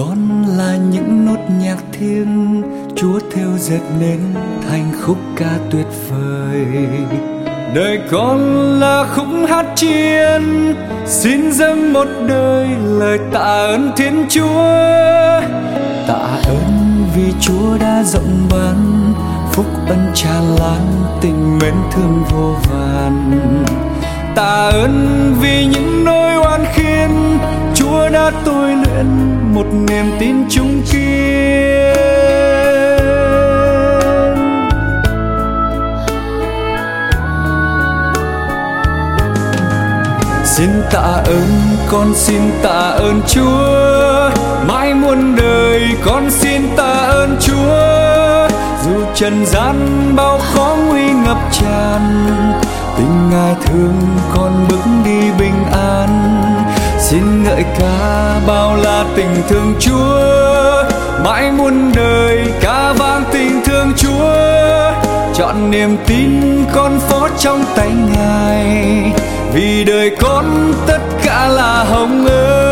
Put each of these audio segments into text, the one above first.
con là những nốt nhạc thiêng Chúa thêu dệt nên thành khúc ca tuyệt vời. Đời con là khúc hát tri ân, xin dâng một đời lời tạ ơn Thiên Chúa. Tạ ơn vì Chúa đã rộng ban, phúc ân tràn lan, tình mến thương vô vàn. Tạ ơn vì những nỗi oan khiên, Chúa đã tôi luyện một niềm tin chung kiên. Xin tạ ơn, con xin tạ ơn Chúa, mãi muôn đời con xin tạ ơn Chúa. Dù trần gian bao khó nguy ngập tràn, tình Ngài thương con bước đi bình an. Xin ngợi ca bao la tình thương Chúa, mãi muôn đời ca vang tình thương Chúa. Chọn niềm tin con phó trong tay Ngài, vì đời con tất cả là hồng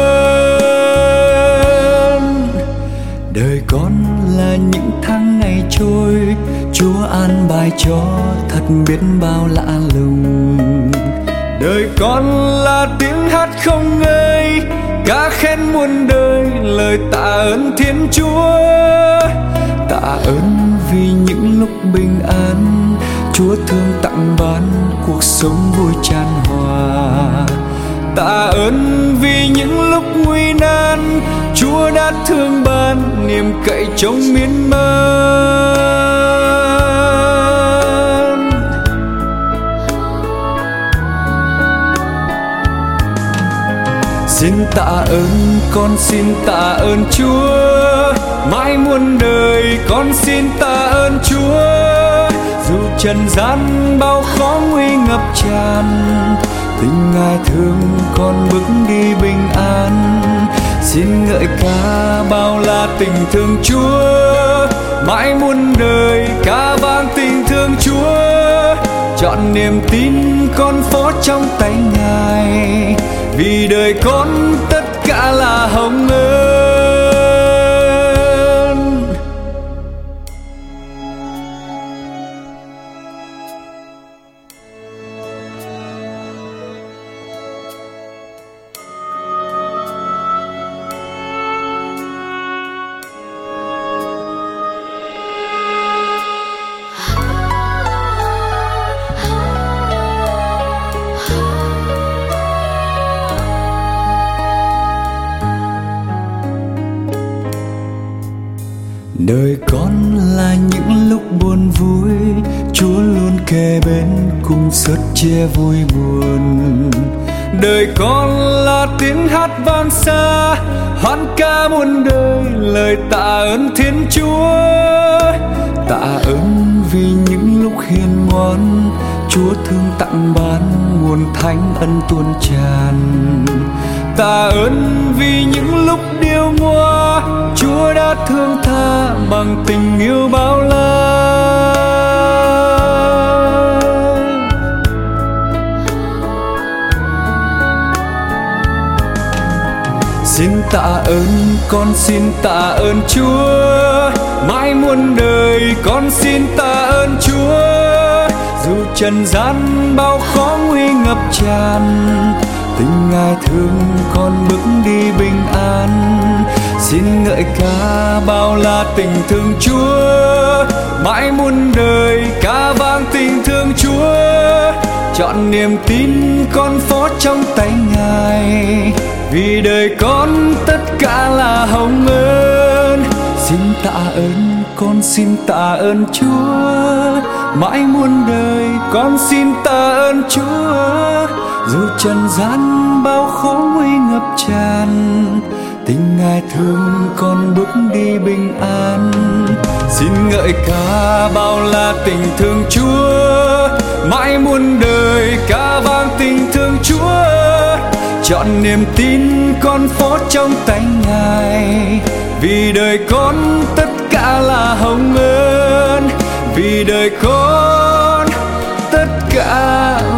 ơn. Đời con là những tháng ngày trôi, Chúa an bài cho thật biết bao lạ lùng. Đời con là tiếng hát không ngơi, ca khen muôn đời lời tạ ơn Thiên Chúa. Tạ ơn vì những lúc bình an, Chúa thương tặng ban cuộc sống vui tràn hòa. Tạ ơn vì những lúc nguy nan, Chúa đã thương ban niềm cậy trông miên man. Xin tạ ơn, con xin tạ ơn Chúa, mãi muôn đời con xin tạ ơn Chúa. Dù trần gian bao khó nguy ngập tràn, tình Ngài thương con bước đi bình an. Xin ngợi ca bao la tình thương Chúa, mãi muôn đời ca vang tình thương Chúa. Chọn niềm tin con phó trong tay Ngài, vì đời con tất cả là hồng ơn. Đời con là những lúc buồn vui, Chúa luôn kề bên cùng sớt chia vui buồn. Đời con là tiếng hát vang xa, hoan ca muôn đời lời tạ ơn Thiên Chúa. Tạ ơn vì những lúc hiền ngoan, Chúa thương tặng ban nguồn thánh ân tuôn tràn. Tạ ơn vì những lúc điêu ngoa, Chúa đã thương tha bằng tình yêu bao la. Xin tạ ơn, con xin tạ ơn Chúa, mãi muôn đời con xin tạ ơn Chúa. Dù trần gian bao khó nguy ngập tràn, tình Ngài thương con bước đi bình an. Xin ngợi ca bao la tình thương Chúa, mãi muôn đời ca vang tình thương Chúa. Chọn niềm tin con phó trong tay Ngài, vì đời con tất cả là hồng ơn. Xin tạ ơn, con xin tạ ơn Chúa, mãi muôn đời con xin tạ ơn Chúa. Dù trần gian bao khó nguy ngập tràn, tình Ngài thương con bước đi bình an. Xin ngợi ca bao la tình thương Chúa, mãi muôn đời ca vang tình thương Chúa. Chọn niềm tin con phó trong tay Ngài, vì đời con tất cả là hồng ơn. Vì đời con tất cả